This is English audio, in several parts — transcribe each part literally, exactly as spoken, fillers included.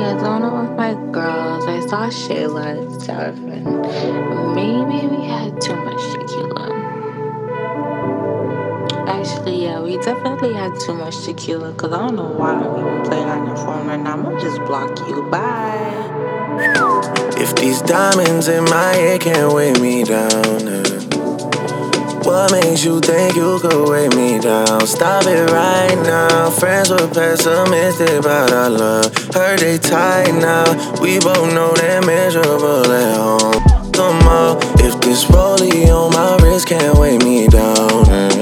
was on it with my girls. I saw Shayla and stuff, and maybe we had too much tequila. Actually, yeah, we definitely had too much tequila because I don't know why we were playing on your phone right now. I'm gonna just block you. Bye. If these diamonds in my head can't weigh me down, uh, what makes you think you could weigh me down? Stop it right now. Friends were pessimistic about our love. Heard they tight now. We both know they're miserable at home. Come on, if this rollie on my wrist can't weigh me down,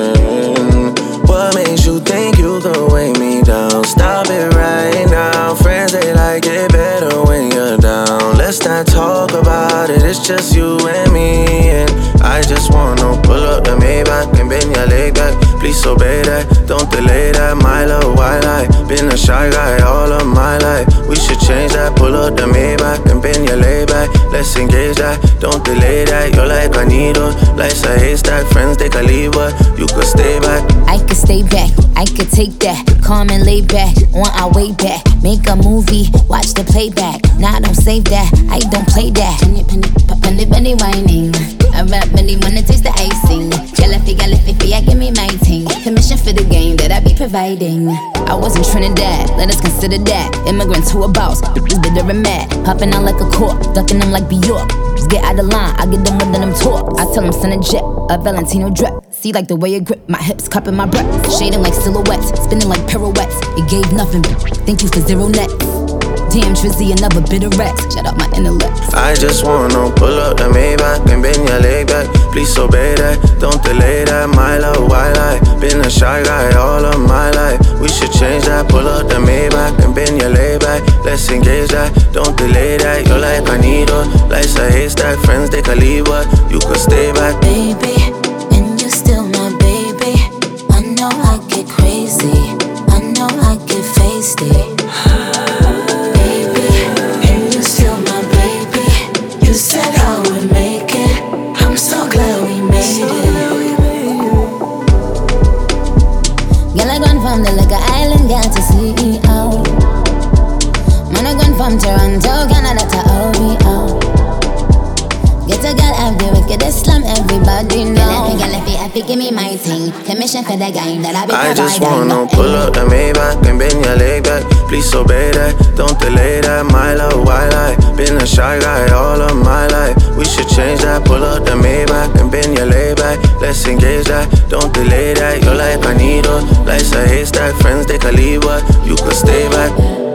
mm-hmm. What makes you think you could weigh me down? Stop it right now. Friends, they like it better when you're down. Let's not talk about it, it's just you and me. And I just wanna pull up the Maybach and bend your leg back. Please obey that, don't delay that. My love, why lie? Been a shy guy all of my life. We should change that, pull up the Maybach and bend your leg back. Let's engage that, don't delay that. You're like a needle, life's a haystack. Friends, they can leave, but you could stay back. I could stay back, I could take that. Calm and lay back, on our way back. Make a movie, watch the playback. Nah, don't save that, I don't play that. Penny, penny, penny, penny whining. I rap really wanna taste the icing. Jalafi, galafi, I give me my ting. Commission for the game that I be providing. I was in Trinidad, let us consider that. Immigrants who are boss, bitches bitter and mad. Popping out like a cork, ducking them like Bjork. Just get out of line, I get them within them talk. I tell them send a jet, a Valentino drip. See like the way it grip, my hips cupping my breath. Shading like silhouettes, spinning like pirouettes. It gave nothing, thank you for zero net. Damn, Trizzy, another bit of Rex. Shut up my intellect. I just wanna pull up the Maybach and bend your leg back. Please obey that, don't delay that. My love, why lie? Been a shy guy all of my life. We should change that, pull up the Maybach and bend your leg back. Let's engage that, don't delay that. You're like a needle, life's a haystack. Friends, they can leave, but you could stay back. Baby, and you're still my baby. I know I get crazy, I know I get feisty. You said I would make it. I'm so glad we made it. Girl, I gone from the liquor island, got to C E O. Man, I gone from Toronto, Canada to O V O. Get a girl out the wickedest slum, everybody know. Girl, if you happy, give me my thing. Commission for the guy that I be I providing. just wanna pull up the Maybach and bend your leg back. Please obey that, don't delay that. My love, why lie? Been a shy guy all of my life. We should change that, pull up the Maybach and bend your leg back. Let's engage that, don't delay that. You're like a needle, life's a haystack. Friends, they can leave, but you could stay back.